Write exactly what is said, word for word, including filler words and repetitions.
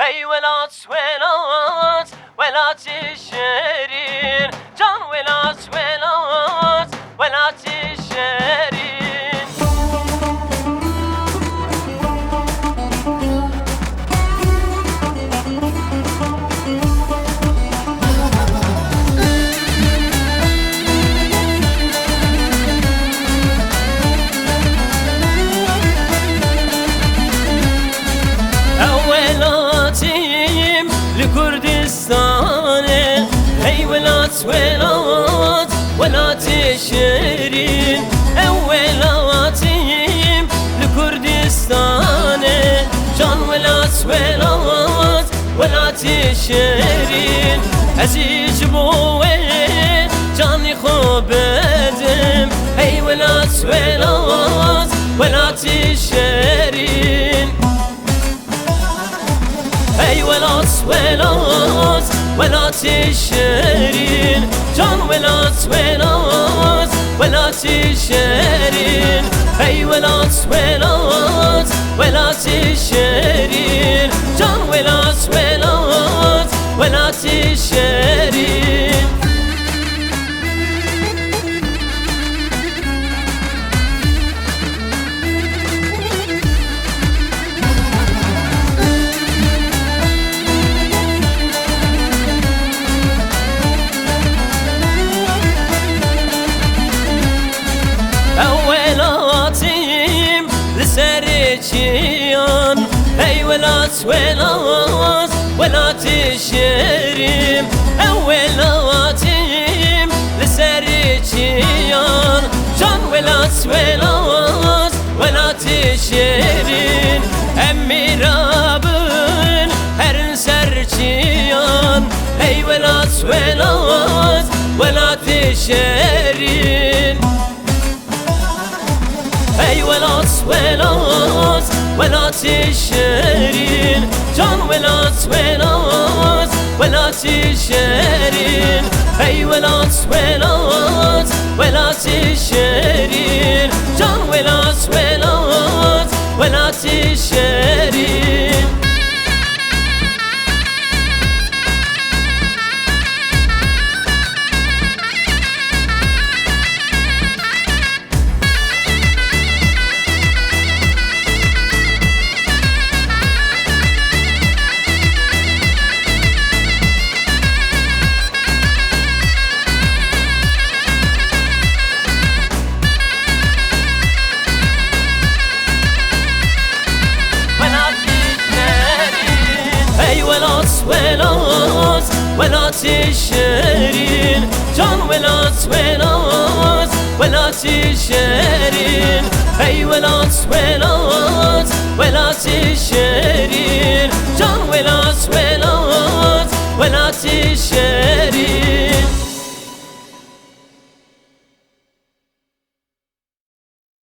Hey velat velat velat şerin can velat velat velat şerin. Kurdistan'e hey velat velat velat şerin evvelatiyim li Kurdistan'e can velat velat velat şerin aziz boye canı خوبدم hey velat velat velat şerin hey velat velat velat şerin can velat velat velat şerin hey velat velat velat şerin can velat velat velat şerin. Serçiyan hey velat velat velat şerim evvelatim serçiyan can velat velat velat şerin emirabın her serçiyan hey velat velat velat şerin hey velat velat velat şerin can velat velat velat şerin hey velat velat velat şerin can velat velat velat şerin. velat velat şerin can velat velat velat şerin hey velat velat velat şerin can velat velat velat şerin.